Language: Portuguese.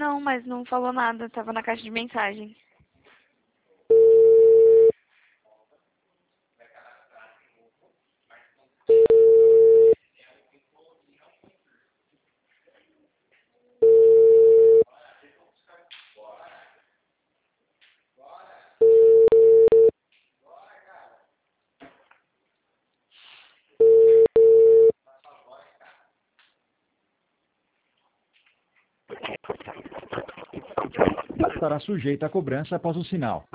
Não, mas não falou nada. Tava na caixa de mensagem. Estará sujeita a cobrança após o sinal.